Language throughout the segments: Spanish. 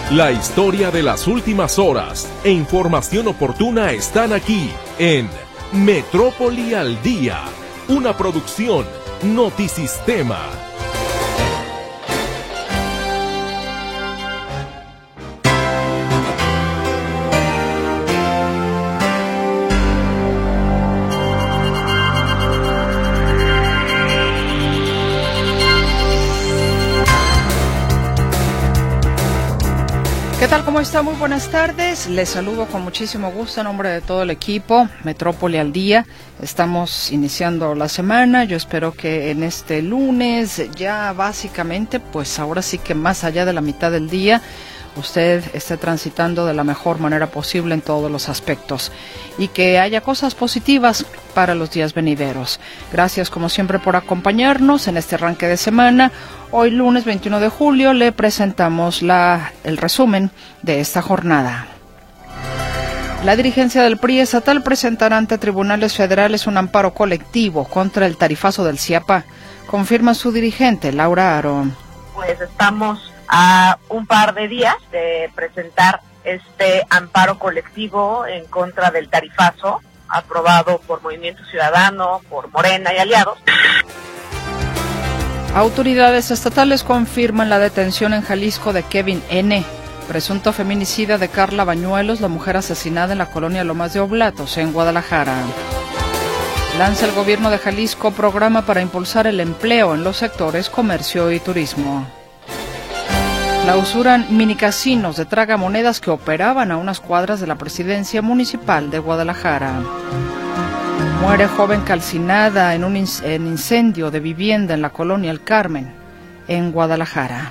La historia de las últimas horas e información oportuna están aquí en Metrópoli al Día, una producción Notisistema. ¿Qué tal? ¿Cómo está? Muy buenas tardes. Les saludo con muchísimo gusto en nombre de todo el equipo Metrópoli al Día. Estamos iniciando la semana. Yo espero que en este lunes ya básicamente, pues ahora sí que más allá de la mitad del día, usted esté transitando de la mejor manera posible en todos los aspectos y que haya cosas positivas para los días venideros. Gracias como siempre por acompañarnos en este arranque de semana. Hoy lunes 21 de julio le presentamos el resumen de esta jornada. La dirigencia del PRI estatal presentará ante tribunales federales un amparo colectivo contra el tarifazo del CIAPA, confirma su dirigente Laura Aro. Pues estamos a un par de días de presentar este amparo colectivo en contra del tarifazo aprobado por Movimiento Ciudadano, por Morena y aliados. Autoridades estatales confirman la detención en Jalisco de Kevin N., presunto feminicida de Carla Bañuelos, la mujer asesinada en la colonia Lomas de Oblatos, en Guadalajara. Lanza el gobierno de Jalisco programa para impulsar el empleo en los sectores comercio y turismo. Clausuran minicasinos de tragamonedas que operaban a unas cuadras de la presidencia municipal de Guadalajara. Muere joven calcinada en incendio de vivienda en la colonia El Carmen, en Guadalajara.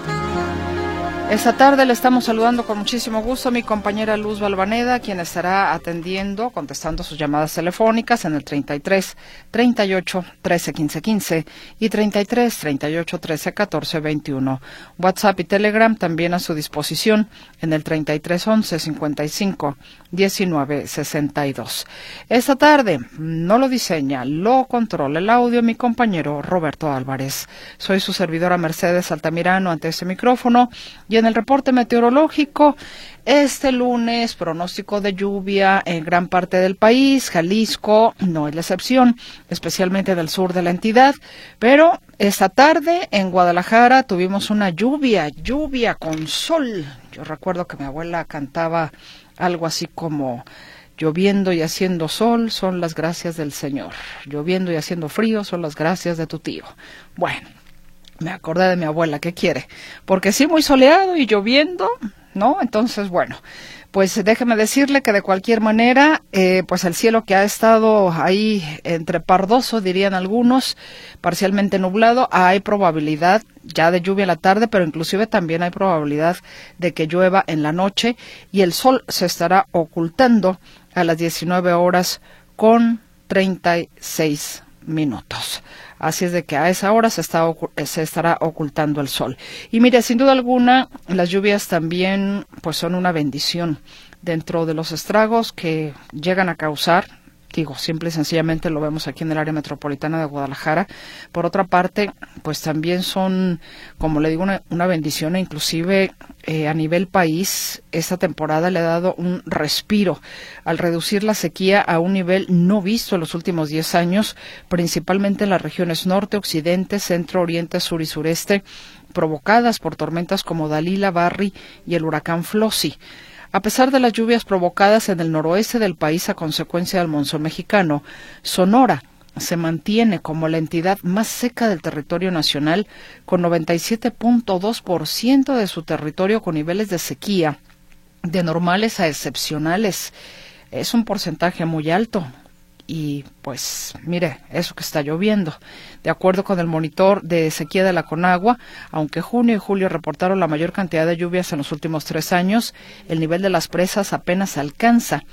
Esta tarde le estamos saludando con muchísimo gusto a mi compañera Luz Balvaneda, quien estará contestando sus llamadas telefónicas en el 33 38 13 15 15 y 33 38 13 14 21. WhatsApp y Telegram también a su disposición en el 33 11 55 19 62. Esta tarde no lo diseña, lo controla el audio mi compañero Roberto Álvarez. Soy su servidora Mercedes Altamirano ante este micrófono y en el reporte meteorológico, este lunes, pronóstico de lluvia en gran parte del país. Jalisco no es la excepción, especialmente del sur de la entidad, pero esta tarde en Guadalajara tuvimos una lluvia con sol. Yo recuerdo que mi abuela cantaba algo así como: lloviendo y haciendo sol son las gracias del Señor, lloviendo y haciendo frío son las gracias de tu tío. Bueno, me acordé de mi abuela, ¿qué quiere? Porque sí, muy soleado y lloviendo, ¿no? Entonces, bueno, pues déjeme decirle que de cualquier manera, pues el cielo que ha estado ahí entre pardoso, dirían algunos, parcialmente nublado, hay probabilidad ya de lluvia en la tarde, pero inclusive también hay probabilidad de que llueva en la noche y el sol se estará ocultando a las 19 horas con 36 minutos. Así es de que a esa hora se estará ocultando el sol. Y mire, sin duda alguna, las lluvias también pues son una bendición dentro de los estragos que llegan a causar. Digo, simple y sencillamente lo vemos aquí en el área metropolitana de Guadalajara. Por otra parte, pues también son, como le digo, una bendición, e inclusive a nivel país, esta temporada le ha dado un respiro al reducir la sequía a un nivel no visto en los últimos 10 años, principalmente en las regiones norte, occidente, centro, oriente, sur y sureste, provocadas por tormentas como Dalila, Barry y el huracán Flossie. A pesar de las lluvias provocadas en el noroeste del país a consecuencia del monzón mexicano, Sonora se mantiene como la entidad más seca del territorio nacional, con 97.2% de su territorio con niveles de sequía de normales a excepcionales. Es un porcentaje muy alto. Y pues mire, eso que está lloviendo. De acuerdo con el monitor de sequía de la Conagua, aunque junio y julio reportaron la mayor cantidad de lluvias en los últimos 3 años, el nivel de las presas apenas alcanza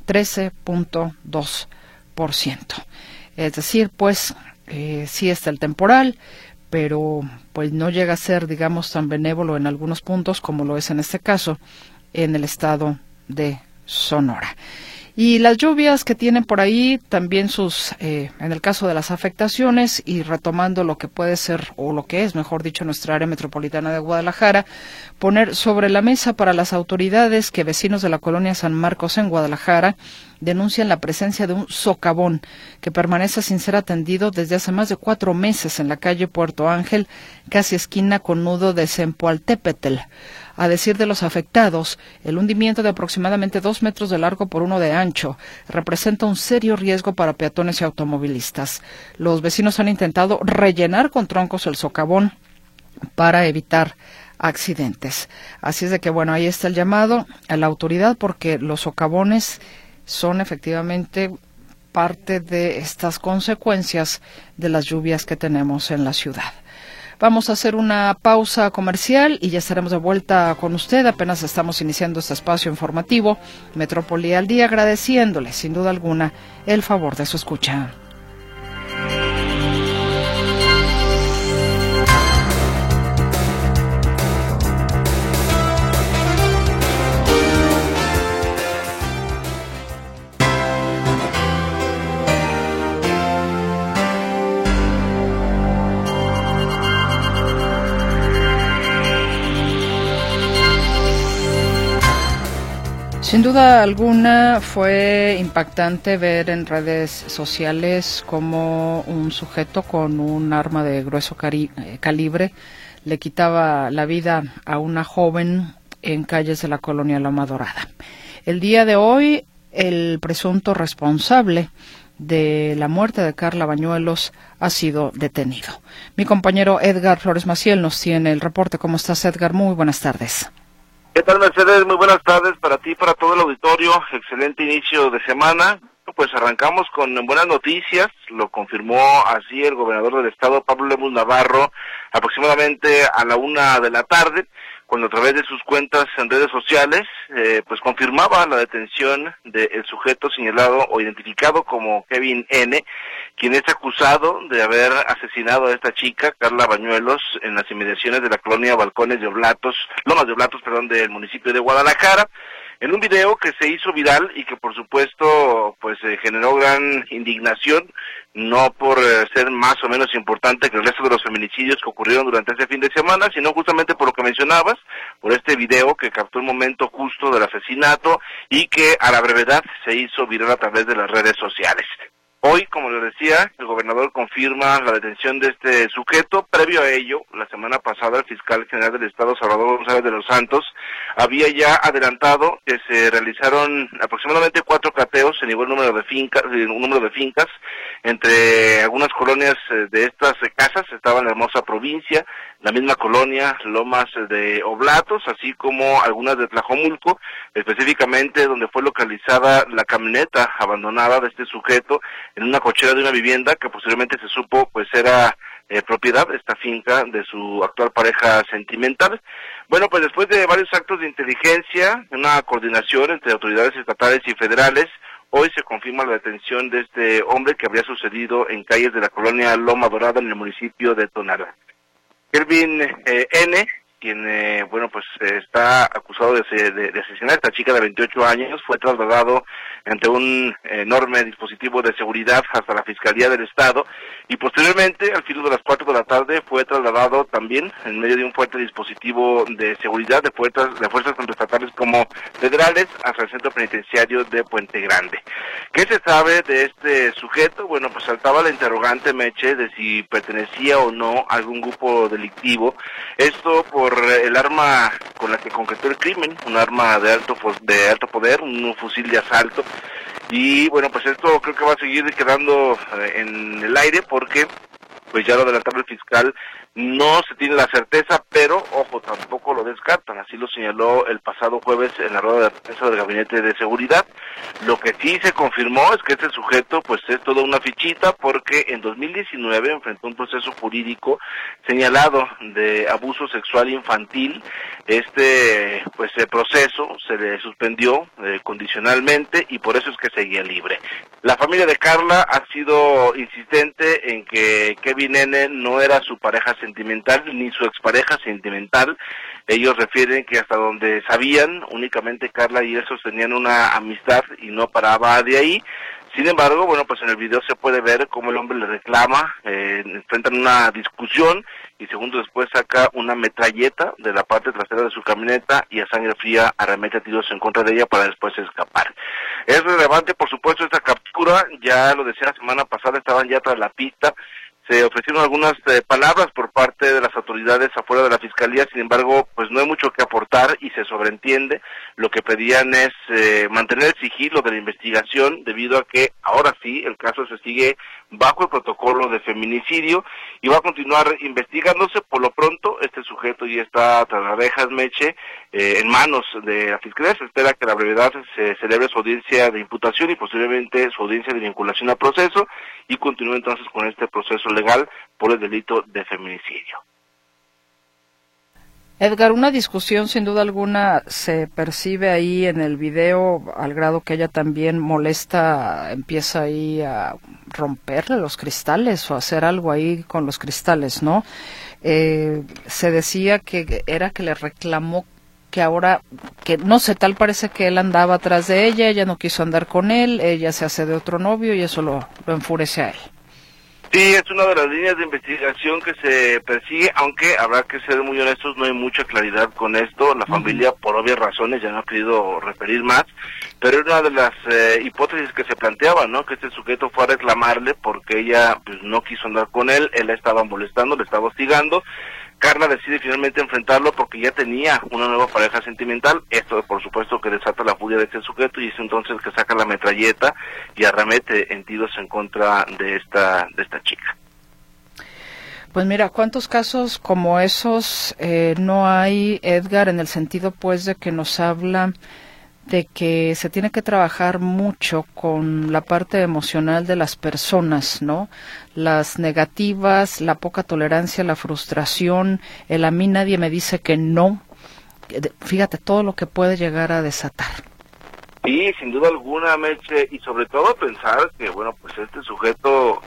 13.2%. Es decir, pues sí está el temporal, pero pues no llega a ser, digamos, tan benévolo en algunos puntos como lo es en este caso en el estado de Sonora. Y las lluvias que tienen por ahí, también sus, en el caso de las afectaciones, y retomando lo que puede ser, o lo que es, mejor dicho, nuestra área metropolitana de Guadalajara, poner sobre la mesa para las autoridades que vecinos de la colonia San Marcos en Guadalajara denuncian la presencia de un socavón que permanece sin ser atendido desde hace más de 4 meses en la calle Puerto Ángel, casi esquina con nudo de Zempoaltépetl. A decir de los afectados, el hundimiento de aproximadamente 2 metros de largo por 1 de ancho representa un serio riesgo para peatones y automovilistas. Los vecinos han intentado rellenar con troncos el socavón para evitar accidentes. Así es de que, bueno, ahí está el llamado a la autoridad, porque los socavones son efectivamente parte de estas consecuencias de las lluvias que tenemos en la ciudad. Vamos a hacer una pausa comercial y ya estaremos de vuelta con usted. Apenas estamos iniciando este espacio informativo, Metrópoli al Día, agradeciéndole sin duda alguna el favor de su escucha. Sin duda alguna fue impactante ver en redes sociales cómo un sujeto con un arma de grueso calibre le quitaba la vida a una joven en calles de la colonia Loma Dorada. El día de hoy, el presunto responsable de la muerte de Carla Bañuelos ha sido detenido. Mi compañero Edgar Flores Maciel nos tiene el reporte. ¿Cómo estás, Edgar? Muy buenas tardes. ¿Qué tal, Mercedes? Muy buenas tardes para ti y para todo el auditorio. Excelente inicio de semana. Pues arrancamos con buenas noticias. Lo confirmó así el gobernador del estado, Pablo Lemus Navarro, aproximadamente a la 1 de la tarde, cuando a través de sus cuentas en redes sociales, pues confirmaba la detención del sujeto señalado o identificado como Kevin N., quien es acusado de haber asesinado a esta chica, Carla Bañuelos, en las inmediaciones de la colonia Lomas de Oblatos, del municipio de Guadalajara, en un video que se hizo viral y que por supuesto pues generó gran indignación, no por ser más o menos importante que el resto de los feminicidios que ocurrieron durante ese fin de semana, sino justamente por lo que mencionabas, por este video que captó el momento justo del asesinato y que a la brevedad se hizo viral a través de las redes sociales. Hoy, como les decía, el gobernador confirma la detención de este sujeto. Previo a ello, la semana pasada, el fiscal general del estado, Salvador González de los Santos, había ya adelantado que se realizaron aproximadamente 4 cateos en igual número de fincas, entre algunas colonias de estas casas. Estaba en la hermosa Provincia, la misma colonia Lomas de Oblatos, así como algunas de Tlajomulco, específicamente donde fue localizada la camioneta abandonada de este sujeto en una cochera de una vivienda que posteriormente se supo pues era propiedad de esta finca de su actual pareja sentimental. Bueno, pues después de varios actos de inteligencia, una coordinación entre autoridades estatales y federales, hoy se confirma la detención de este hombre que habría sucedido en calles de la colonia Loma Dorada en el municipio de Tonalá. Kelvin N., quien está acusado de asesinar a esta chica de 28 años, fue trasladado ante un enorme dispositivo de seguridad hasta la Fiscalía del Estado y posteriormente, al filo de las 4 de la tarde, fue trasladado también en medio de un fuerte dispositivo de seguridad de fuerzas tanto estatales como federales hasta el centro penitenciario de Puente Grande. ¿Qué se sabe de este sujeto? Bueno, pues saltaba la interrogante, Meche, de si pertenecía o no a algún grupo delictivo. Esto por el arma con la que concretó el crimen, un arma de alto poder, un fusil de asalto. Y bueno, pues esto creo que va a seguir quedando en el aire porque pues ya lo adelantaba el fiscal, no se tiene la certeza, pero ojo, tampoco lo descartan, así lo señaló el pasado jueves en la rueda de prensa del Gabinete de Seguridad. Lo que sí se confirmó es que este sujeto pues es toda una fichita porque en 2019 enfrentó un proceso jurídico señalado de abuso sexual infantil. Este proceso se le suspendió condicionalmente y por eso es que seguía libre. La familia de Carla ha sido insistente en que Kevin N. no era su pareja sentimental ni su expareja sentimental. Ellos refieren que hasta donde sabían, únicamente Carla y él sostenían una amistad y no paraba de ahí. Sin embargo, bueno, pues en el video se puede ver cómo el hombre le reclama, enfrentan una discusión y segundos después saca una metralleta de la parte trasera de su camioneta y a sangre fría arremete tiros en contra de ella para después escapar. Es relevante, por supuesto, esta captura, ya lo decía la semana pasada, estaban ya tras la pista. Se ofrecieron algunas palabras por parte de las autoridades afuera de la fiscalía, sin embargo, pues no hay mucho que aportar y se sobreentiende. Lo que pedían es mantener el sigilo de la investigación, debido a que ahora sí el caso se sigue bajo el protocolo de feminicidio y va a continuar investigándose. Por lo pronto, este sujeto ya está tras las rejas, Meche, en manos de la fiscalía. Se espera que a la brevedad se celebre su audiencia de imputación y posiblemente su audiencia de vinculación a proceso y continúe entonces con este proceso legal por el delito de feminicidio. Edgar, una discusión sin duda alguna se percibe ahí en el video, al grado que ella también molesta, empieza ahí a romperle los cristales o hacer algo ahí con los cristales, ¿no? Se decía que era que le reclamó que ahora, que no sé, tal parece que él andaba atrás de ella no quiso andar con él, ella se hace de otro novio y eso lo enfurece a él. Sí, es una de las líneas de investigación que se persigue, aunque habrá que ser muy honestos, no hay mucha claridad con esto. La familia, por obvias razones, ya no ha querido referir más, pero era una de las hipótesis que se planteaba, ¿no? Que este sujeto fue a reclamarle porque ella pues no quiso andar con él la estaba molestando, le estaba hostigando. Carla decide finalmente enfrentarlo porque ya tenía una nueva pareja sentimental. Esto, por supuesto, que desata la furia de este sujeto y es entonces que saca la metralleta y arremete en tiros en contra de esta chica. Pues mira, ¿cuántos casos como esos no hay, Edgar, en el sentido pues de que nos habla de que se tiene que trabajar mucho con la parte emocional de las personas, ¿no? Las negativas, la poca tolerancia, la frustración, el a mí nadie me dice que no. Fíjate todo lo que puede llegar a desatar. Sí, sin duda alguna, Meche, y sobre todo pensar que, bueno, pues este sujeto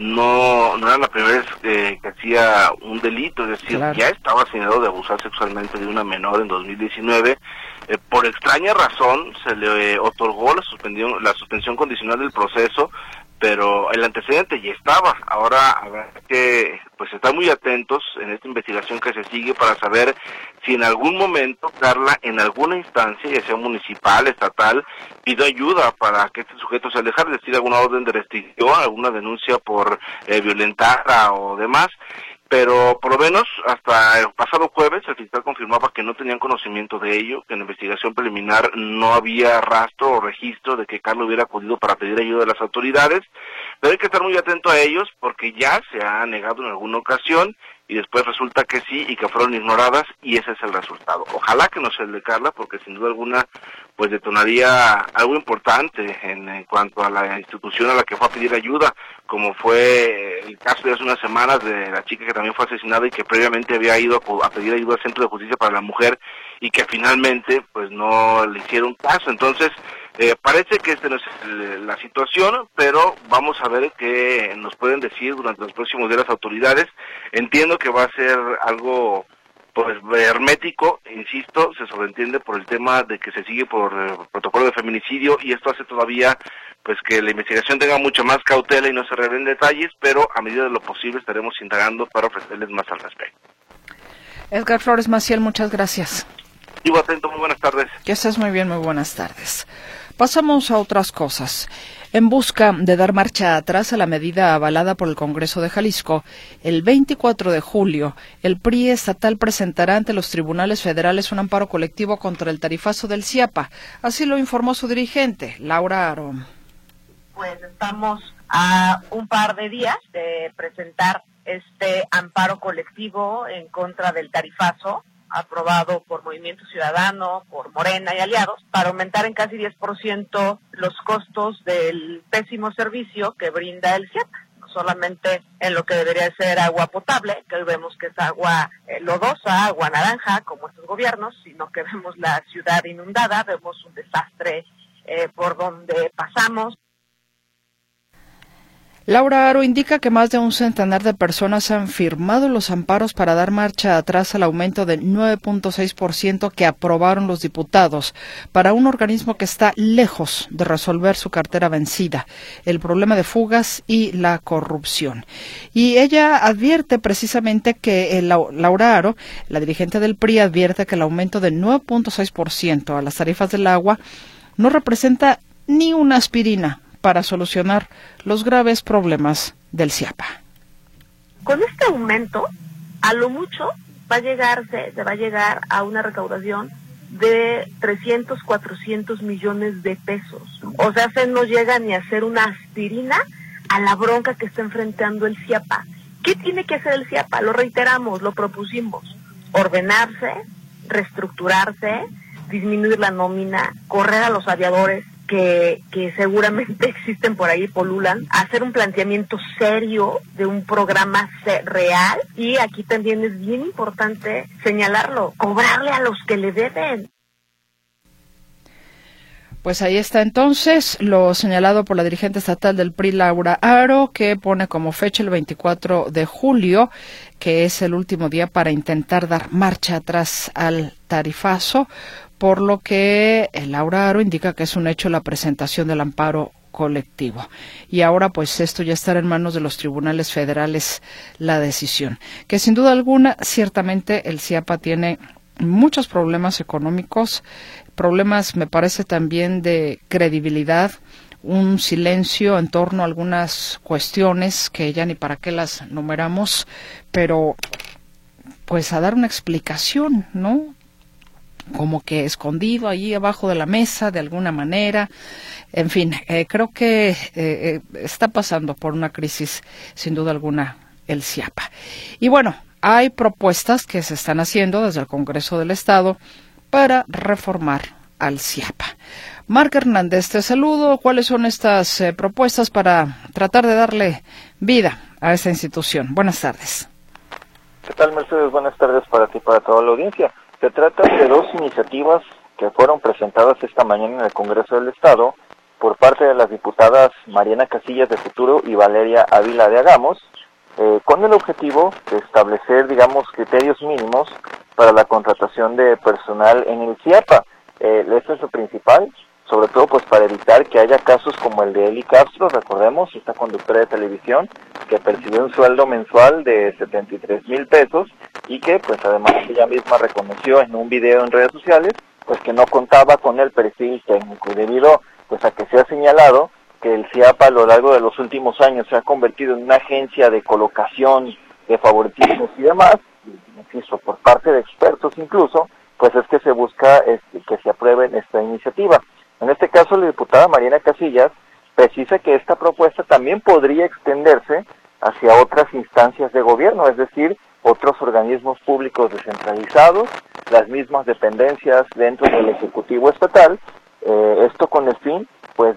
no era la primera vez que hacía un delito, es decir, claro, ya estaba señalado de abusar sexualmente de una menor en 2019. Por extraña razón se le otorgó la suspensión condicional del proceso, pero el antecedente ya estaba. Ahora habrá que pues estar muy atentos en esta investigación que se sigue para saber si en algún momento Carla, en alguna instancia, ya sea municipal, estatal, pidió ayuda para que este sujeto se alejara, es decir, alguna orden de restricción, alguna denuncia por violentarla o demás. Pero por lo menos hasta el pasado jueves el fiscal confirmaba que no tenían conocimiento de ello, que en la investigación preliminar no había rastro o registro de que Carlos hubiera acudido para pedir ayuda de las autoridades, pero hay que estar muy atento a ellos porque ya se ha negado en alguna ocasión y después resulta que sí y que fueron ignoradas y ese es el resultado. Ojalá que no sea el de Carla porque sin duda alguna pues detonaría algo importante en cuanto a la institución a la que fue a pedir ayuda, como fue el caso de hace unas semanas de la chica que también fue asesinada y que previamente había ido a pedir ayuda al Centro de Justicia para la Mujer y que finalmente pues no le hicieron caso. Entonces parece que esta no es la situación, pero vamos a ver qué nos pueden decir durante los próximos días las autoridades. Entiendo que va a ser algo pues hermético, insisto, se sobreentiende por el tema de que se sigue por protocolo de feminicidio y esto hace todavía pues que la investigación tenga mucha más cautela y no se revelen detalles, pero a medida de lo posible estaremos indagando para ofrecerles más al respecto. Edgar Flores Maciel, muchas gracias. Sigo atento, muy buenas tardes. Que estés muy bien, muy buenas tardes. Pasamos a otras cosas. En busca de dar marcha atrás a la medida avalada por el Congreso de Jalisco, el 24 de julio, el PRI estatal presentará ante los tribunales federales un amparo colectivo contra el tarifazo del CIAPA. Así lo informó su dirigente, Laura Aro. Pues estamos a un par de días de presentar este amparo colectivo en contra del tarifazo aprobado por Movimiento Ciudadano, por Morena y aliados, para aumentar en casi 10% los costos del pésimo servicio que brinda el CIAPA. No solamente en lo que debería ser agua potable, que hoy vemos que es agua lodosa, agua naranja, como estos gobiernos, sino que vemos la ciudad inundada, vemos un desastre por donde pasamos. Laura Haro indica que más de un centenar de personas han firmado los amparos para dar marcha atrás al aumento del 9.6% que aprobaron los diputados para un organismo que está lejos de resolver su cartera vencida, el problema de fugas y la corrupción. Y ella advierte precisamente que Laura Haro, la dirigente del PRI, advierte que el aumento del 9.6% a las tarifas del agua no representa ni una aspirina para solucionar los graves problemas del CIAPA. Con este aumento, a lo mucho se va a llegar a una recaudación de 300, 400 millones de pesos. O sea, se no llega ni a hacer una aspirina a la bronca que está enfrentando el CIAPA. ¿Qué tiene que hacer el CIAPA? Lo reiteramos, lo propusimos. Ordenarse, reestructurarse, disminuir la nómina, correr a los aviadores que seguramente existen por ahí, polulan, hacer un planteamiento serio de un programa real, y aquí también es bien importante señalarlo, cobrarle a los que le deben. Pues ahí está entonces lo señalado por la dirigente estatal del PRI, Laura Haro, que pone como fecha el 24 de julio, que es el último día para intentar dar marcha atrás al tarifazo, por lo que Laura Haro indica que es un hecho la presentación del amparo colectivo. Y ahora pues esto ya estará en manos de los tribunales federales la decisión, que sin duda alguna ciertamente el CIAPA tiene muchos problemas económicos, problemas me parece también de credibilidad, un silencio en torno a algunas cuestiones que ya ni para qué las numeramos, pero pues a dar una explicación, ¿no? Como que escondido ahí abajo de la mesa de alguna manera. En fin, creo que está pasando por una crisis sin duda alguna el CIAPA. Y bueno, hay propuestas que se están haciendo desde el Congreso del Estado para reformar al CIAPA. Marc Hernández, te saludo. ¿Cuáles son estas propuestas para tratar de darle vida a esta institución? Buenas tardes. ¿Qué tal, Mercedes? Buenas tardes para ti y para toda la audiencia. Se trata de dos iniciativas que fueron presentadas esta mañana en el Congreso del Estado por parte de las diputadas Mariana Casillas de Futuro y Valeria Ávila de Agamos, con el objetivo de establecer, digamos, criterios mínimos para la contratación de personal en el CIAPA. Esto es lo principal, sobre todo pues para evitar que haya casos como el de Eli Castro, recordemos, esta conductora de televisión que percibió un sueldo mensual de 73,000 pesos y que pues además ella misma reconoció en un video en redes sociales pues que no contaba con el perfil técnico, y debido pues a que se ha señalado que el CIAPA a lo largo de los últimos años se ha convertido en una agencia de colocación, de favoritismos y demás, insisto, por parte de expertos incluso, pues es que se busca que se apruebe esta iniciativa. En este caso, la diputada Mariana Casillas precisa que esta propuesta también podría extenderse hacia otras instancias de gobierno, es decir, otros organismos públicos descentralizados, las mismas dependencias dentro del Ejecutivo Estatal, esto con el fin pues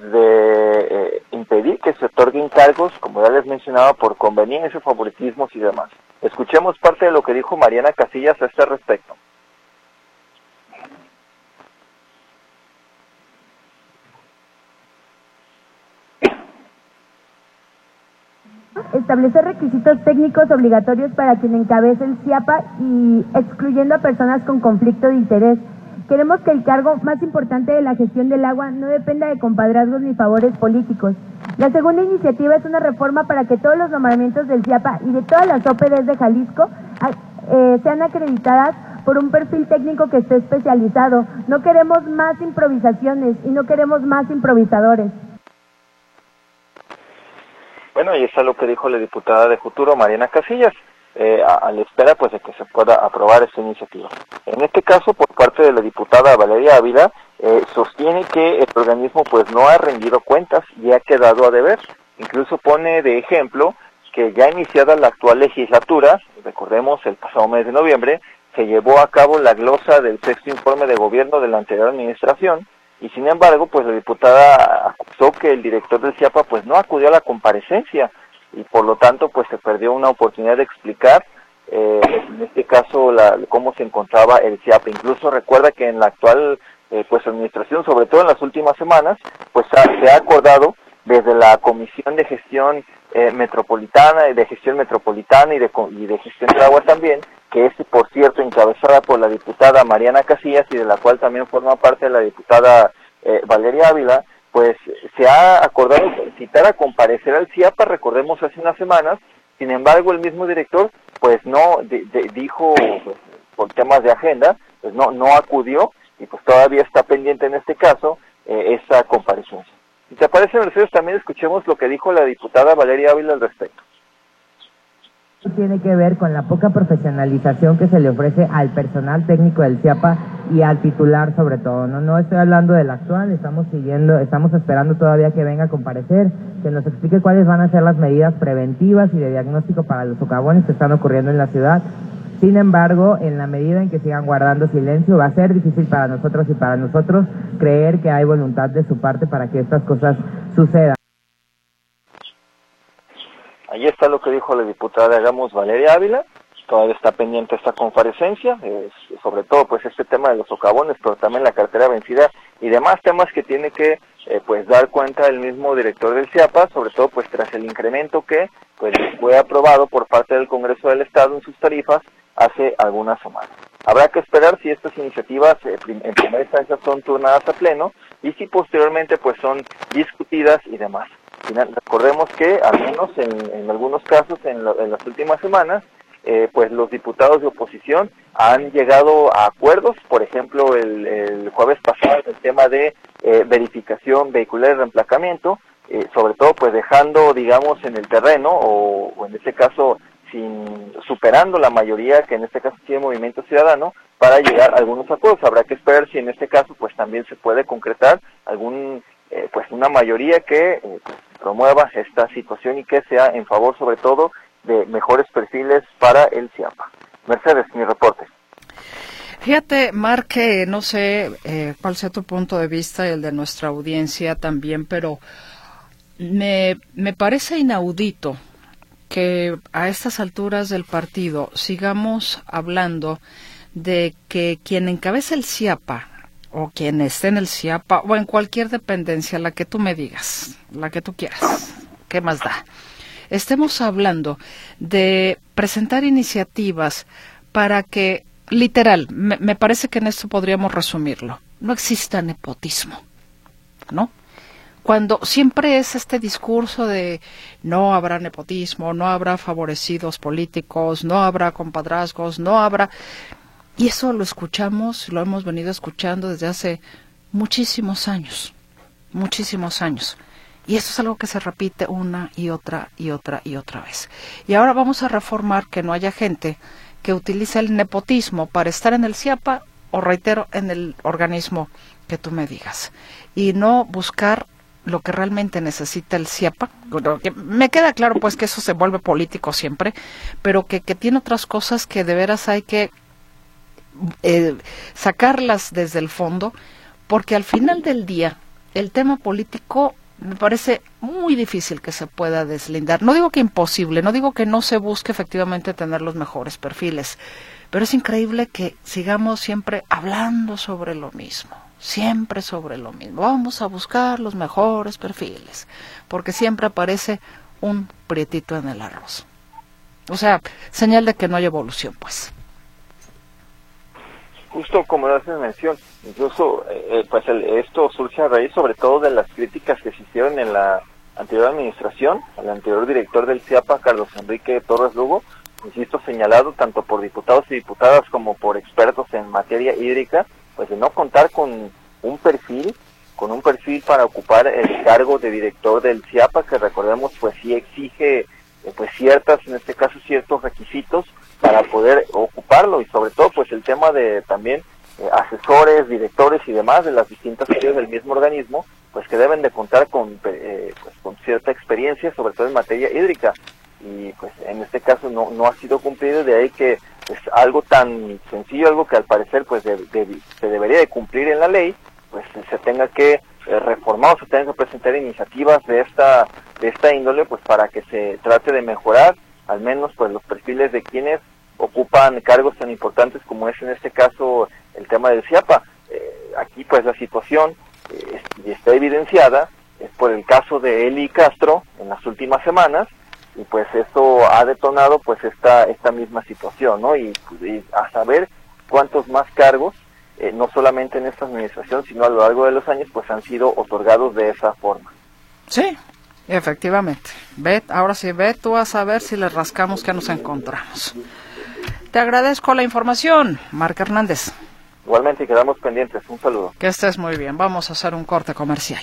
de impedir que se otorguen cargos, como ya les mencionaba, por conveniencia, favoritismos y demás. Escuchemos parte de lo que dijo Mariana Casillas a este respecto. Establecer requisitos técnicos obligatorios para quien encabece el CIAPA y excluyendo a personas con conflicto de interés. Queremos que el cargo más importante de la gestión del agua no dependa de compadrazgos ni favores políticos. La segunda iniciativa es una reforma para que todos los nombramientos del CIAPA y de todas las OPDs de Jalisco sean acreditadas por un perfil técnico que esté especializado. No queremos más improvisaciones y no queremos más improvisadores. Bueno, y está lo que dijo la diputada de Futuro, Mariana Casillas, a la espera pues de que se pueda aprobar esta iniciativa. En este caso, por parte de la diputada Valeria Ávila, sostiene que el organismo pues no ha rendido cuentas y ha quedado a deber. Incluso pone de ejemplo que ya iniciada la actual legislatura, recordemos el pasado mes de noviembre, se llevó a cabo la glosa del sexto informe de gobierno de la anterior administración, y sin embargo, pues la diputada acusó que el director del CIAPA pues no acudió a la comparecencia y por lo tanto pues se perdió una oportunidad de explicar en este caso cómo se encontraba el CIAPA. Incluso recuerda que en la actual pues administración, sobre todo en las últimas semanas, pues se ha acordado desde la Comisión de Gestión metropolitana, de gestión metropolitana y de gestión de agua también, que es, por cierto, encabezada por la diputada Mariana Casillas y de la cual también forma parte la diputada Valeria Ávila, pues se ha acordado citar a comparecer al CIAPA, recordemos hace unas semanas. Sin embargo, el mismo director pues no dijo, pues, por temas de agenda, pues no acudió, y pues todavía está pendiente en este caso esa comparecencia. Si te parece, Mercedes, también escuchemos lo que dijo la diputada Valeria Ávila al respecto. Tiene que ver con la poca profesionalización que se le ofrece al personal técnico del CIAPA y al titular sobre todo. No estoy hablando del actual, estamos esperando todavía que venga a comparecer, que nos explique cuáles van a ser las medidas preventivas y de diagnóstico para los socavones que están ocurriendo en la ciudad. Sin embargo, en la medida en que sigan guardando silencio, va a ser difícil para nosotros y para nosotros creer que hay voluntad de su parte para que estas cosas sucedan. Ahí está lo que dijo la diputada Valeria Ávila. Todavía está pendiente esta comparecencia, sobre todo pues este tema de los socavones, pero también la cartera vencida y demás temas que tiene que pues dar cuenta el mismo director del CIAPA, sobre todo pues tras el incremento que pues fue aprobado por parte del Congreso del Estado en sus tarifas hace algunas semanas. Habrá que esperar si estas iniciativas en primera instancia son turnadas a pleno y si posteriormente pues son discutidas y demás. Recordemos que al menos en algunos casos en las últimas semanas pues los diputados de oposición han llegado a acuerdos, por ejemplo el jueves pasado el tema de verificación vehicular y reemplacamiento, sobre todo pues dejando digamos en el terreno o en este caso superando la mayoría que en este caso tiene Movimiento Ciudadano para llegar a algunos acuerdos. Habrá que esperar si en este caso pues también se puede concretar pues una mayoría que pues, promueva esta situación y que sea en favor sobre todo de mejores perfiles para el CIAPA. Mercedes, mi reporte. Fíjate, Marc, que no sé cuál sea tu punto de vista y el de nuestra audiencia también, pero me parece inaudito que a estas alturas del partido sigamos hablando de que quien encabeza el CIAPA o quien esté en el CIAPA o en cualquier dependencia, la que tú me digas, la que tú quieras, ¿qué más da? Estemos hablando de presentar iniciativas para que, literal, me parece que en esto podríamos resumirlo, no exista nepotismo, ¿no? Cuando siempre es este discurso de no habrá nepotismo, no habrá favorecidos políticos, no habrá compadrazgos, no habrá... Y eso lo escuchamos, lo hemos venido escuchando desde hace muchísimos años, muchísimos años. Y eso es algo que se repite una y otra y otra y otra vez. Y ahora vamos a reformar que no haya gente que utilice el nepotismo para estar en el CIAPA o, reitero, en el organismo que tú me digas. Y no buscar lo que realmente necesita el CIAPA. Me queda claro pues que eso se vuelve político siempre, pero que tiene otras cosas que de veras hay que sacarlas desde el fondo, porque al final del día el tema político me parece muy difícil que se pueda deslindar. No digo que imposible, no digo que no se busque efectivamente tener los mejores perfiles, pero es increíble que sigamos siempre hablando sobre lo mismo, siempre sobre lo mismo. Vamos a buscar los mejores perfiles, porque siempre aparece un prietito en el arroz. O sea, señal de que no hay evolución, pues. Justo como lo haces mención, incluso esto surge a raíz sobre todo de las críticas que se hicieron en la anterior administración, al anterior director del CIAPA, Carlos Enrique Torres Lugo, insisto, señalado tanto por diputados y diputadas como por expertos en materia hídrica, pues de no contar con un perfil para ocupar el cargo de director del CIAPA, que recordemos pues sí exige pues en este caso ciertos requisitos para poder ocuparlo, y sobre todo pues el tema de también asesores, directores y demás de las distintas áreas del mismo organismo, pues que deben de contar con cierta experiencia, sobre todo en materia hídrica, y pues en este caso no ha sido cumplido, de ahí que es algo tan sencillo, algo que al parecer pues se debería de cumplir en la ley, pues se tenga que reformar o se tengan que presentar iniciativas de esta índole, pues para que se trate de mejorar al menos pues los perfiles de quienes ocupan cargos tan importantes como es en este caso el tema del CIAPA. Aquí pues la situación está evidenciada por el caso de Eli Castro en las últimas semanas, y pues esto ha detonado pues esta misma situación, ¿no? Y a saber cuántos más cargos, no solamente en esta administración, sino a lo largo de los años, pues han sido otorgados de esa forma. Sí, efectivamente. Ahora sí, tú a saber si le rascamos que nos encontramos. Te agradezco la información, Marc Hernández. Igualmente, quedamos pendientes. Un saludo. Que estés muy bien. Vamos a hacer un corte comercial.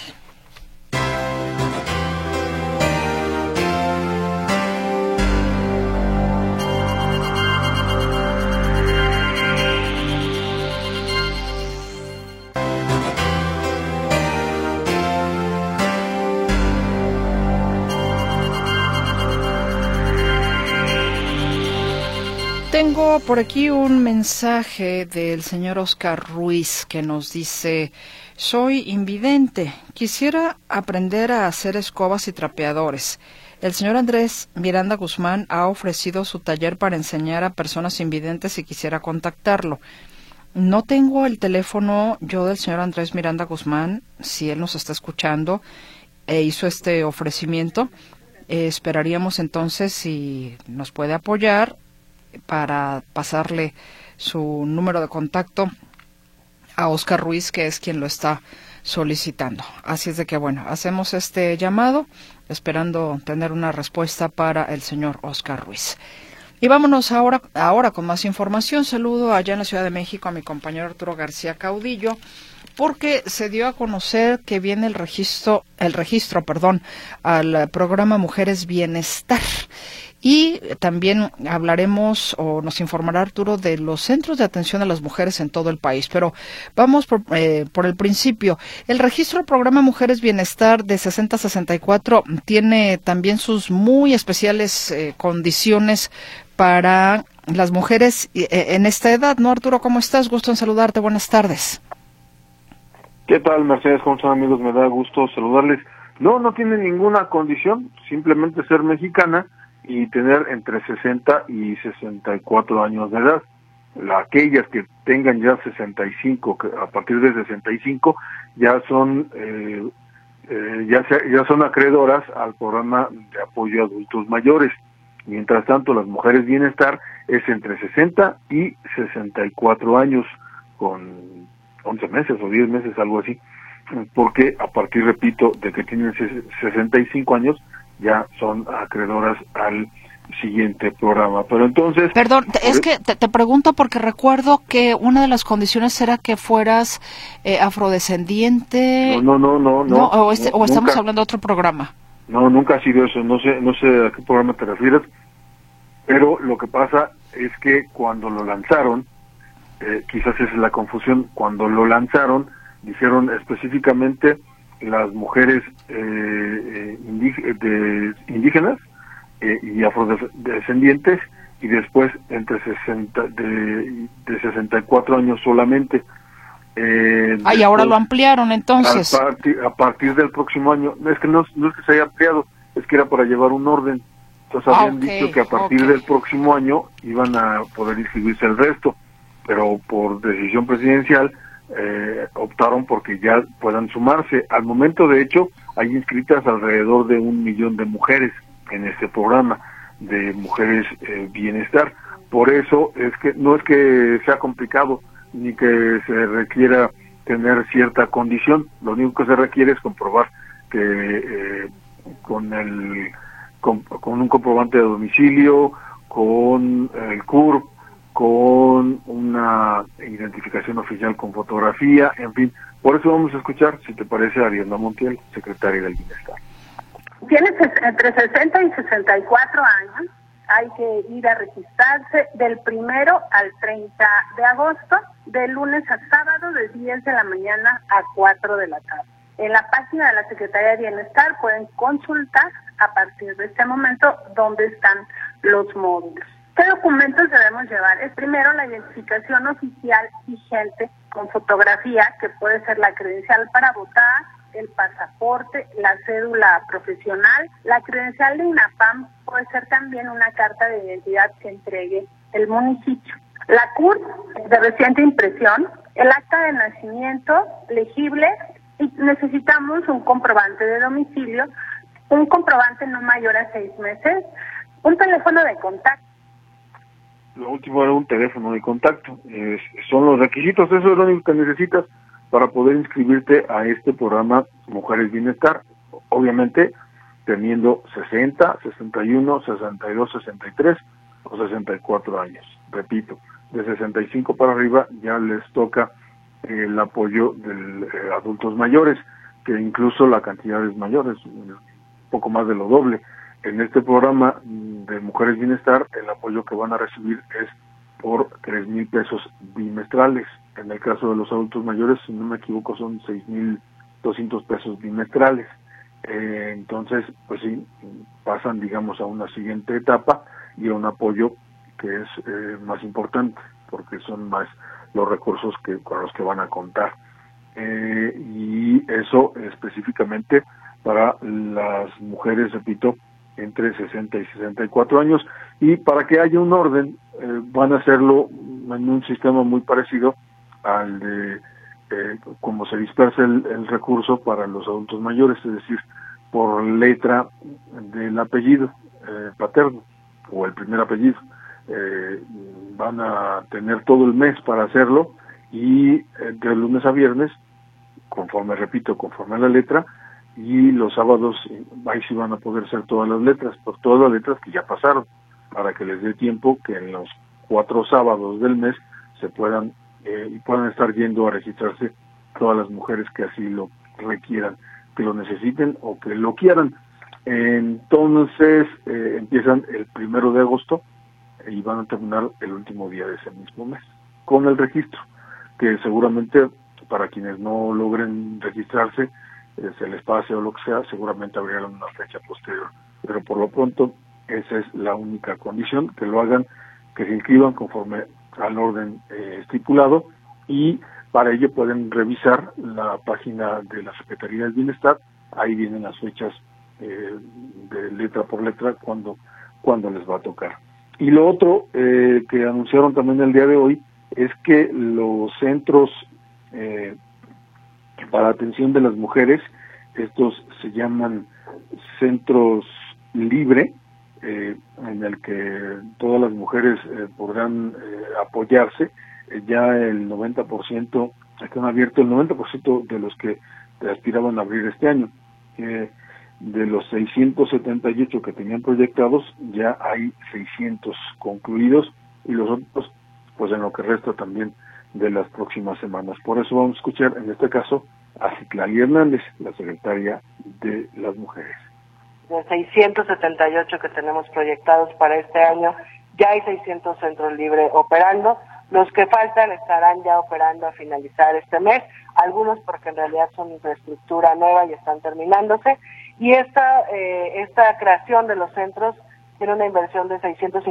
Tengo por aquí un mensaje del señor Oscar Ruiz que nos dice: soy invidente, quisiera aprender a hacer escobas y trapeadores. El señor Andrés Miranda Guzmán ha ofrecido su taller para enseñar a personas invidentes y quisiera contactarlo. No tengo el teléfono yo del señor Andrés Miranda Guzmán, si él nos está escuchando e hizo este ofrecimiento. Esperaríamos entonces si nos puede apoyar para pasarle su número de contacto a Oscar Ruiz, que es quien lo está solicitando. Así es de que, bueno, hacemos este llamado esperando tener una respuesta para el señor Oscar Ruiz. Y vámonos ahora con más información. Saludo allá en la Ciudad de México a mi compañero Arturo García Caudillo, porque se dio a conocer que viene el registro al programa Mujeres Bienestar. Y también hablaremos, o nos informará Arturo, de los centros de atención a las mujeres en todo el país. Pero vamos por el principio. El registro del programa Mujeres Bienestar de 60 a 64 tiene también sus muy especiales condiciones para las mujeres en esta edad, ¿no, Arturo? ¿Cómo estás? Gusto en saludarte. Buenas tardes. ¿Qué tal, Mercedes? ¿Cómo están, amigos? Me da gusto saludarles. No tiene ninguna condición, simplemente ser mexicana y tener entre 60 y 64 años de edad. Aquellas que tengan ya 65, a partir de 65, ya son ya son acreedoras al programa de apoyo a adultos mayores. Mientras tanto, las mujeres bienestar es entre 60 y 64 años, con 11 meses o 10 meses, algo así, porque a partir, repito, de que tienen 65 años, ya son acreedoras al siguiente programa. Pero entonces... Perdón, es que te pregunto porque recuerdo que una de las condiciones era que fueras afrodescendiente... No, estamos hablando de otro programa. No, nunca ha sido eso, no sé a qué programa te refieres, pero lo que pasa es que cuando lo lanzaron, quizás esa es la confusión, cuando lo lanzaron, dijeron específicamente las mujeres indígenas y afrodescendientes, y después entre 64 años solamente. Y ahora lo ampliaron entonces. A partir del próximo año, es que no es que se haya ampliado, es que era para llevar un orden. Entonces habían dicho que a partir del próximo año iban a poder inscribirse el resto, pero por decisión presidencial optaron porque ya puedan sumarse. Al momento, de hecho, hay inscritas alrededor de 1 millón de mujeres en este programa de Mujeres Bienestar. Por eso es que no es que sea complicado ni que se requiera tener cierta condición, lo único que se requiere es comprobar que con un comprobante de domicilio, con el CURP, con una identificación oficial con fotografía, en fin. Por eso vamos a escuchar, si te parece, a Ariadna Montiel, secretaria del Bienestar. Tienes entre 60 y 64 años, hay que ir a registrarse del 1 al 30 de agosto, de lunes a sábado, de 10 de la mañana a 4 de la tarde. En la página de la Secretaría de Bienestar pueden consultar a partir de este momento dónde están los módulos. ¿Qué documentos debemos llevar? Es primero la identificación oficial vigente con fotografía, que puede ser la credencial para votar, el pasaporte, la cédula profesional, la credencial de INAPAM, puede ser también una carta de identidad que entregue el municipio. La CURP de reciente impresión, el acta de nacimiento legible, y necesitamos un comprobante de domicilio, un comprobante no mayor a 6 meses, un teléfono de contacto. Lo último era un teléfono de contacto. Son los requisitos, eso es lo único que necesitas para poder inscribirte a este programa Mujeres Bienestar. Obviamente teniendo 60, 61, 62, 63 o 64 años. Repito, de 65 para arriba ya les toca el apoyo de adultos mayores, que incluso la cantidad es mayor, es un poco más de lo doble. En este programa de Mujeres Bienestar, el apoyo que van a recibir es por 3,000 pesos bimestrales. En el caso de los adultos mayores, si no me equivoco, son 6,200 pesos bimestrales. Entonces, pues sí, pasan, digamos, a una siguiente etapa y a un apoyo que es más importante, porque son más los recursos con los que van a contar. Y eso específicamente para las mujeres, repito, entre 60 y 64 años, y para que haya un orden, van a hacerlo en un sistema muy parecido al de como se dispersa el recurso para los adultos mayores, es decir, por letra del apellido paterno o el primer apellido. Van a tener todo el mes para hacerlo y de lunes a viernes, conforme a la letra, y los sábados ahí sí van a poder ser todas las letras, por todas las letras que ya pasaron, para que les dé tiempo que en los 4 sábados del mes se puedan estar yendo a registrarse todas las mujeres que así lo requieran, que lo necesiten o que lo quieran. Entonces empiezan el 1 de agosto y van a terminar el último día de ese mismo mes con el registro, que seguramente para quienes no logren registrarse, se les pase o lo que sea, seguramente habría una fecha posterior, pero por lo pronto esa es la única condición, que lo hagan, que se inscriban conforme al orden estipulado, y para ello pueden revisar la página de la Secretaría del Bienestar. Ahí vienen las fechas de letra por letra cuando les va a tocar. Y lo otro que anunciaron también el día de hoy es que los centros para atención de las mujeres, estos se llaman centros libre, en el que todas las mujeres podrán apoyarse. Ya el 90%, están abiertos el 90% de los que aspiraban a abrir este año. De los 678 que tenían proyectados, ya hay 600 concluidos, y los otros, pues en lo que resta también de las próximas semanas. Por eso vamos a escuchar en este caso a Citlali Hernández, la secretaria de las mujeres. De 678 que tenemos proyectados para este año, ya hay 600 centros libres operando. Los que faltan estarán ya operando a finalizar este mes, algunos porque en realidad son infraestructura nueva y están terminándose. Y esta creación de los centros tiene una inversión de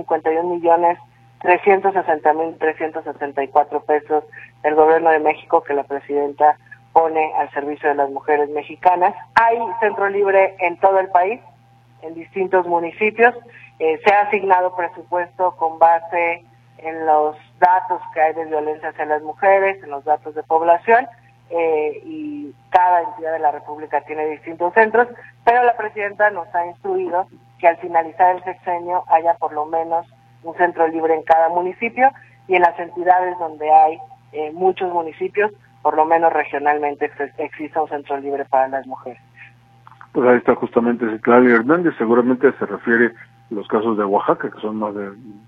651,360,364 pesos del Gobierno de México, que la presidenta pone al servicio de las mujeres mexicanas. Hay centro libre en todo el país, en distintos municipios. Se ha asignado presupuesto con base en los datos que hay de violencia hacia las mujeres, en los datos de población, y cada entidad de la República tiene distintos centros, pero la presidenta nos ha instruido que al finalizar el sexenio haya por lo menos un centro libre en cada municipio, y en las entidades donde hay muchos municipios, por lo menos regionalmente exista un centro libre para las mujeres. Pues ahí está justamente Citlali Hernández. Seguramente se refiere a los casos de Oaxaca, que son más de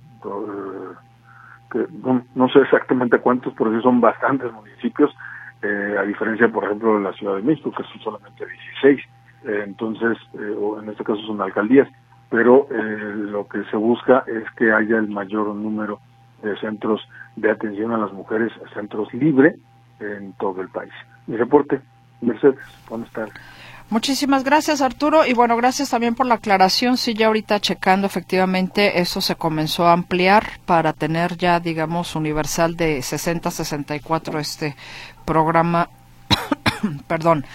que no sé exactamente cuántos, pero sí son bastantes municipios, a diferencia, por ejemplo, de la Ciudad de México, que son solamente 16, entonces, o en este caso son alcaldías, pero lo que se busca es que haya el mayor número de centros de atención a las mujeres, centros libre en todo el país. Mi reporte, Mercedes, buenas tardes. Muchísimas gracias, Arturo, y bueno, gracias también por la aclaración. Sí, ya ahorita checando, efectivamente, eso se comenzó a ampliar para tener ya, digamos, universal de 60-64 este programa, perdón,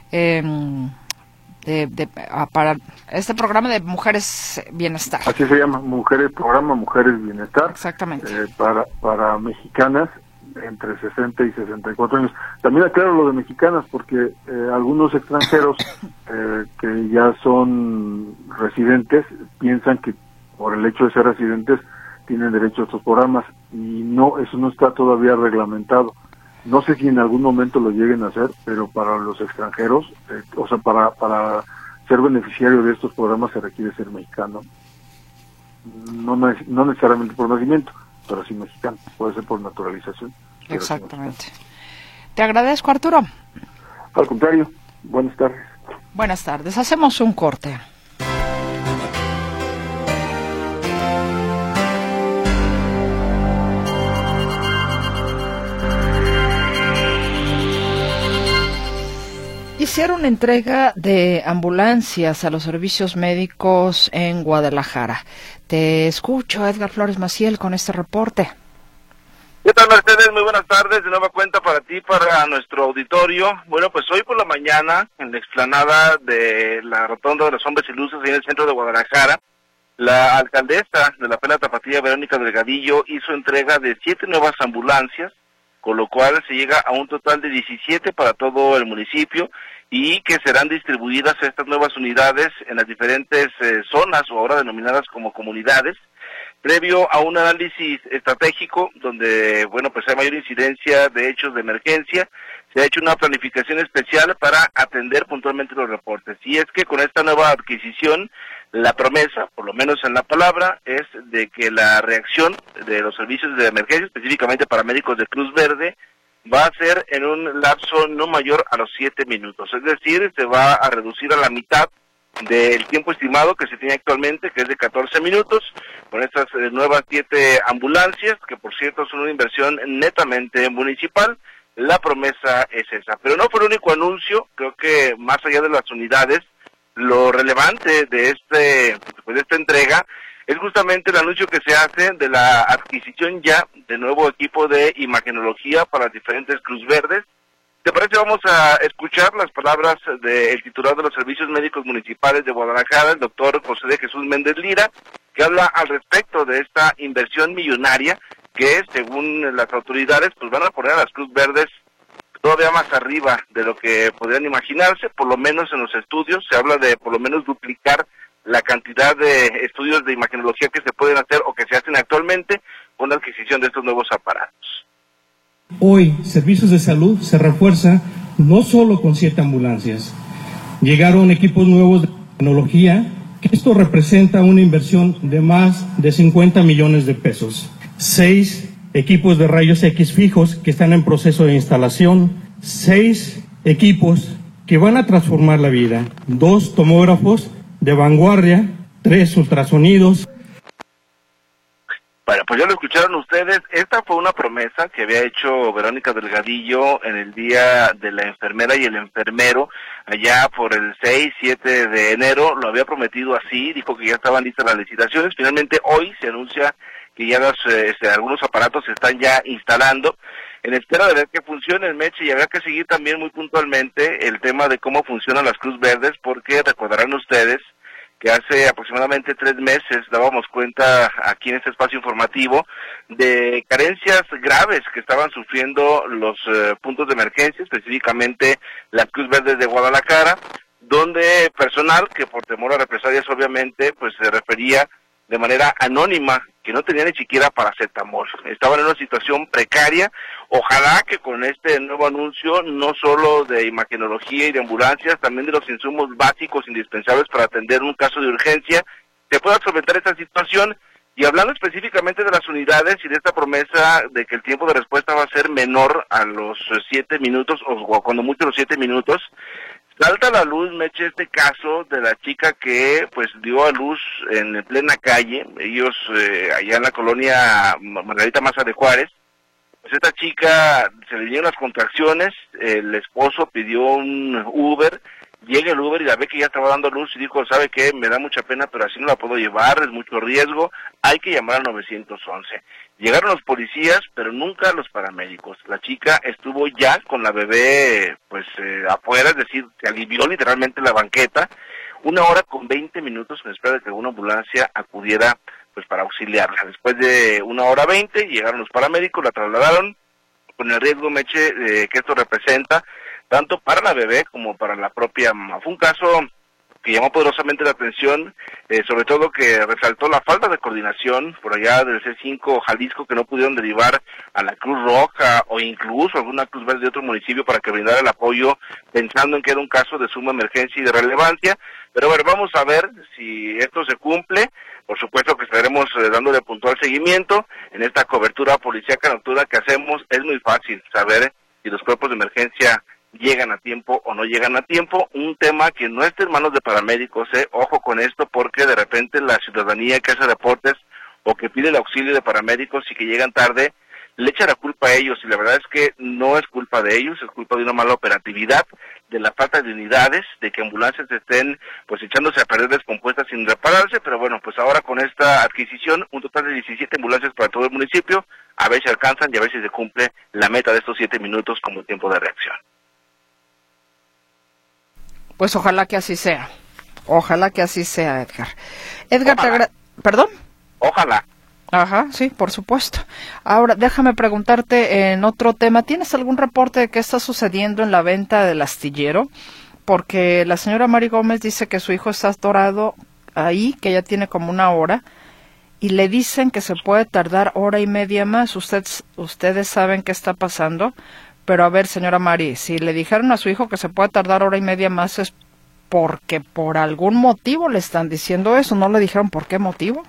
para este programa de Mujeres Bienestar. Así se llama, programa Mujeres Bienestar. Exactamente. Para mexicanas entre 60 y 64 años. También aclaro lo de mexicanas, porque algunos extranjeros que ya son residentes piensan que por el hecho de ser residentes tienen derecho a estos programas, y no, eso no está todavía reglamentado. No sé si en algún momento lo lleguen a hacer, pero para los extranjeros, o sea, para ser beneficiario de estos programas se requiere ser mexicano. No necesariamente por nacimiento, pero sí mexicano, puede ser por naturalización. Exactamente. Te agradezco, Arturo. Al contrario, buenas tardes. Buenas tardes, hacemos un corte. Hicieron entrega de ambulancias a los servicios médicos en Guadalajara. Te escucho, Edgar Flores Maciel, con este reporte. ¿Qué tal, Mercedes? Muy buenas tardes, de nueva cuenta para ti, para nuestro auditorio. Bueno, pues hoy por la mañana, en la explanada de la Rotonda de los Hombres Ilusos, ahí en el centro de Guadalajara, la alcaldesa de la Pena Tapatía, Verónica Delgadillo, hizo entrega de 7 nuevas ambulancias, con lo cual se llega a un total de 17 para todo el municipio, y que serán distribuidas estas nuevas unidades en las diferentes zonas, o ahora denominadas como comunidades, previo a un análisis estratégico donde, bueno, pues hay mayor incidencia de hechos de emergencia. Se ha hecho una planificación especial para atender puntualmente los reportes. Y es que con esta nueva adquisición, la promesa, por lo menos en la palabra, es de que la reacción de los servicios de emergencia, específicamente paramédicos de Cruz Verde, va a ser en un lapso no mayor a los 7 minutos. Es decir, se va a reducir a la mitad del tiempo estimado que se tiene actualmente, que es de 14 minutos, con estas nuevas 7 ambulancias, que por cierto son una inversión netamente municipal. La promesa es esa. Pero no fue el único anuncio. Creo que más allá de las unidades, lo relevante de esta entrega es justamente el anuncio que se hace de la adquisición ya de nuevo equipo de imagenología para las diferentes Cruz Verdes. ¿Te parece? Vamos a escuchar las palabras del titular de los Servicios Médicos Municipales de Guadalajara, el doctor José de Jesús Méndez Lira, que habla al respecto de esta inversión millonaria que, según las autoridades, pues van a poner a las Cruz Verdes todavía más arriba de lo que podrían imaginarse. Por lo menos en los estudios se habla de por lo menos duplicar la cantidad de estudios de imagenología que se pueden hacer o que se hacen actualmente con la adquisición de estos nuevos aparatos. Hoy, Servicios de Salud se refuerza no solo con 7 ambulancias. Llegaron equipos nuevos de tecnología, que esto representa una inversión de más de 50 millones de pesos. 6 equipos de rayos X fijos que están en proceso de instalación. 6 equipos que van a transformar la vida. 2 tomógrafos de vanguardia, 3 ultrasonidos. Bueno, pues ya lo escucharon ustedes. Esta fue una promesa que había hecho Verónica Delgadillo en el Día de la Enfermera y el Enfermero, allá por el 6-7 de enero. Lo había prometido así, dijo que ya estaban listas las licitaciones. Finalmente hoy se anuncia que ya algunos aparatos se están ya instalando, en espera de ver que funcione el Meche, y habrá que seguir también muy puntualmente el tema de cómo funcionan las Cruz Verdes, porque recordarán ustedes que hace aproximadamente 3 meses dábamos cuenta aquí en este espacio informativo de carencias graves que estaban sufriendo los puntos de emergencia, específicamente las Cruz Verdes de Guadalajara, donde personal que por temor a represalias obviamente pues se refería de manera anónima que no tenía ni siquiera paracetamol. Estaban en una situación precaria. Ojalá que con este nuevo anuncio, no solo de imagenología y de ambulancias, también de los insumos básicos indispensables para atender un caso de urgencia, se pueda solventar esta situación. Y hablando específicamente de las unidades y de esta promesa de que el tiempo de respuesta va a ser menor a los 7 minutos, o cuando mucho los 7 minutos, salta a la luz, Meche, este caso de la chica que pues dio a luz en plena calle, ellos allá en la colonia Margarita Maza de Juárez. Pues esta chica se le vinieron las contracciones, el esposo pidió un Uber, llega el Uber y la ve que ya estaba dando luz y dijo, ¿sabe qué? Me da mucha pena, pero así no la puedo llevar, es mucho riesgo, hay que llamar al 911. Llegaron los policías, pero nunca los paramédicos. La chica estuvo ya con la bebé pues afuera, es decir, se alivió literalmente la banqueta, 1 hora con 20 minutos en espera de que una ambulancia acudiera pues para auxiliarla. Después de 1 hora 20 llegaron los paramédicos, la trasladaron con el riesgo, Meche, que esto representa tanto para la bebé como para la propia mamá. Fue un caso que llamó poderosamente la atención, sobre todo que resaltó la falta de coordinación por allá del C5 Jalisco, que no pudieron derivar a la Cruz Roja o incluso alguna Cruz Verde de otro municipio para que brindara el apoyo, pensando en que era un caso de suma emergencia y de relevancia. Pero bueno, vamos a ver si esto se cumple. Por supuesto que estaremos dándole puntual seguimiento. En esta cobertura policíaca nocturna que hacemos es muy fácil saber si los cuerpos de emergencia llegan a tiempo o no llegan a tiempo, un tema que no está en manos de paramédicos, ojo con esto, porque de repente la ciudadanía que hace reportes o que pide el auxilio de paramédicos y que llegan tarde, le echa la culpa a ellos, y la verdad es que no es culpa de ellos, es culpa de una mala operatividad, de la falta de unidades, de que ambulancias estén pues echándose a perder descompuestas sin repararse, pero bueno, pues ahora con esta adquisición, un total de 17 ambulancias para todo el municipio, a ver si alcanzan y a ver si se cumple la meta de estos 7 minutos como tiempo de reacción. Pues ojalá que así sea. Ojalá que así sea, Edgar. Edgar, ¿Perdón? Ojalá. Ajá, sí, por supuesto. Ahora, déjame preguntarte en otro tema. ¿Tienes algún reporte de qué está sucediendo en la venta del astillero? Porque la señora Mari Gómez dice que su hijo está atorado ahí, que ya tiene como 1 hora, y le dicen que se puede tardar 1 hora y media más. Ustedes saben qué está pasando. Pero a ver, señora Mari, si le dijeron a su hijo que se puede tardar 1 hora y media más, es porque por algún motivo le están diciendo eso. ¿No le dijeron por qué motivo?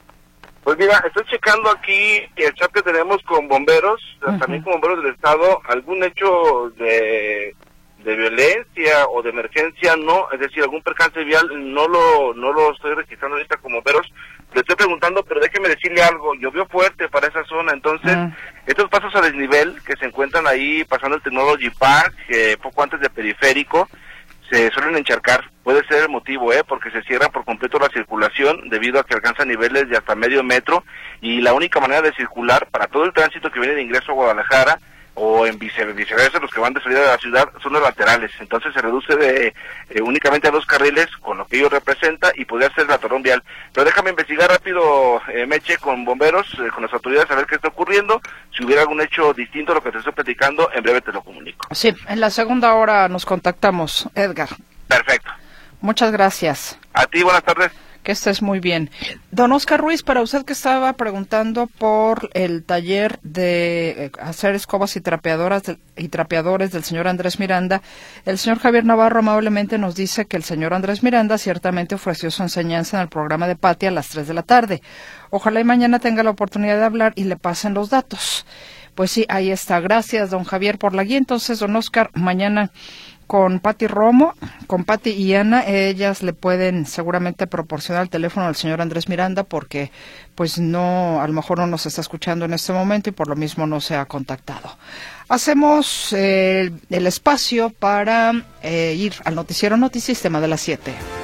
Pues mira, estoy checando aquí el chat que tenemos con bomberos, también con bomberos del estado, algún hecho de violencia o de emergencia, no, es decir, algún percance vial, no lo estoy registrando ahorita con bomberos. Le estoy preguntando, pero déjeme decirle algo, llovió fuerte para esa zona, entonces estos pasos a desnivel que se encuentran ahí pasando el Technology Park, poco antes de Periférico, se suelen encharcar. Puede ser el motivo, porque se cierra por completo la circulación debido a que alcanza niveles de hasta medio metro, y la única manera de circular para todo el tránsito que viene de ingreso a Guadalajara o en viceversa, los que van de salida de la ciudad, son los laterales. Entonces se reduce de únicamente a 2 carriles, con lo que ello representa, y podría ser el atorón vial. Pero déjame investigar rápido, Meche, con bomberos, con las autoridades, a ver qué está ocurriendo. Si hubiera algún hecho distinto a lo que te estoy platicando, en breve te lo comunico. Sí, en la segunda hora nos contactamos, Edgar. Perfecto. Muchas gracias. A ti, buenas tardes. Que estés muy bien. Don Oscar Ruiz, para usted que estaba preguntando por el taller de hacer escobas y trapeadores del señor Andrés Miranda, el señor Javier Navarro amablemente nos dice que el señor Andrés Miranda ciertamente ofreció su enseñanza en el programa de Pati a las 3 de la tarde. Ojalá y mañana tenga la oportunidad de hablar y le pasen los datos. Pues sí, ahí está. Gracias, don Javier, por la guía. Entonces, don Oscar, mañana con Pati Romo, con Pati y Ana, ellas le pueden seguramente proporcionar el teléfono al señor Andrés Miranda, porque pues no, a lo mejor no nos está escuchando en este momento y por lo mismo no se ha contactado. Hacemos el espacio para ir al noticiero Notisistema de las 7.